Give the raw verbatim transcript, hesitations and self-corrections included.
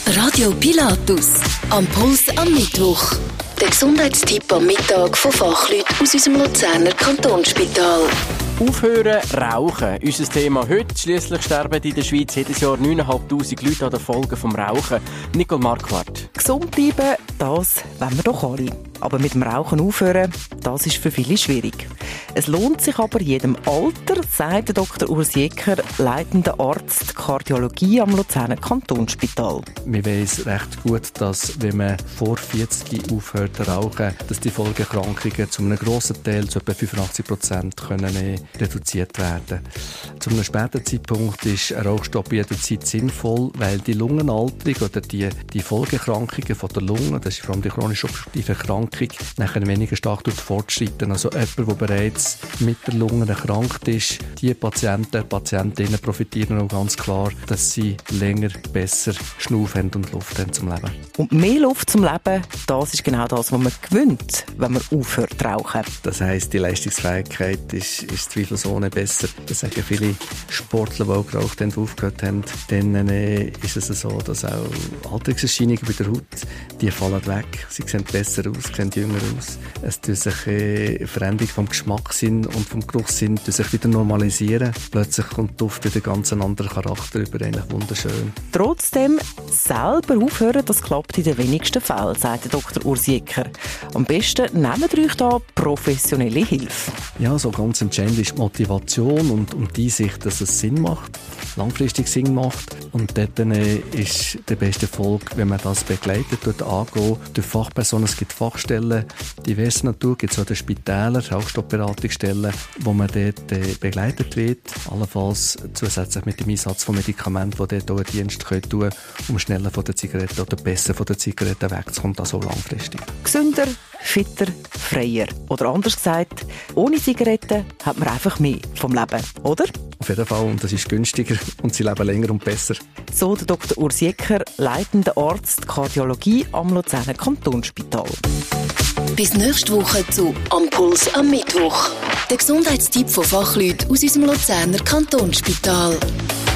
Radio Pilatus. Am Puls am Mittwoch. Der Gesundheitstipp am Mittag von Fachleuten aus unserem Luzerner Kantonsspital. Aufhören, rauchen. Unser Thema heute. Schliesslich sterben in der Schweiz jedes Jahr neuntausendfünfhundert Leute an den Folgen vom Rauchen. Nicole Marquardt. Gesund bleiben, das wollen wir doch alle. Aber mit dem Rauchen aufhören, das ist für viele schwierig. Es lohnt sich aber jedem Alter, sagt Doktor Urs Jecker, leitender Arzt Kardiologie am Luzerner Kantonsspital. Wir wissen recht gut, dass wenn man vor vierzig aufhört zu rauchen, dass die Folgeerkrankungen zu einem grossen Teil, zu etwa fünfundachtzig Prozent, können reduziert werden. Zu einem späteren Zeitpunkt ist ein Rauchstopp jederzeit sinnvoll, weil die Lungenalterung oder die, die Folgeerkrankungen von der Lunge, das ist vor allem die chronisch obstruktive Erkrankung, nachher weniger stark fortschreiten. Also jemand, der bereits mit der Lunge erkrankt ist, die Patienten, Patientinnen profitieren auch ganz klar, dass sie länger besser Schnuff haben und Luft haben zum Leben. Und mehr Luft zum Leben, das ist genau das, was man gewinnt, wenn man aufhört zu rauchen. Das heisst, die Leistungsfähigkeit ist, ist zweifelsohne besser. Das sagen viele Sportler, die auch geraucht haben, aufgehört haben. Dann äh, ist es so, dass auch Alterungserscheinungen bei der Haut, die fallen weg. Sie sehen besser aus, sehen jünger aus. Es tut sich äh, Veränderung vom Geschmackssinn und vom Geruchssinn tut sich wieder normalisieren. Plötzlich kommt die Duft wieder ganz einen anderen Charakter über, eigentlich wunderschön. Trotzdem, selber aufhören, das klappt in den wenigsten Fällen, sagt Doktor Urs Jecker. Am besten nehmt ihr euch da professionelle Hilfe. Ja, so ganz entscheidend ist die Motivation und, und die Sicht, dass es Sinn macht, langfristig Sinn macht. Und dort äh, ist der beste Erfolg, wenn man das begleitet, dort angehen, durch Fachpersonen. Es gibt Fachstellen, diverse Natur, gibt es auch die Spitäler, Rauchstoppberatungsstellen, wo man dort äh, begleitet wird, allenfalls zusätzlich mit dem Einsatz von Medikamenten, die dort auch einen Dienst tun können, um schneller von der Zigarette oder besser von der Zigarette wegzukommen, also langfristig. Gesünder, fitter, freier. Oder anders gesagt, ohne Zigaretten hat man einfach mehr vom Leben, oder? Auf jeden Fall, und das ist günstiger und sie leben länger und besser. So der Doktor Urs Jecker, leitender Arzt Kardiologie am Luzerner Kantonsspital. Bis nächste Woche zu Am Puls am Mittwoch. Der Gesundheitstipp von Fachleuten aus unserem Luzerner Kantonsspital.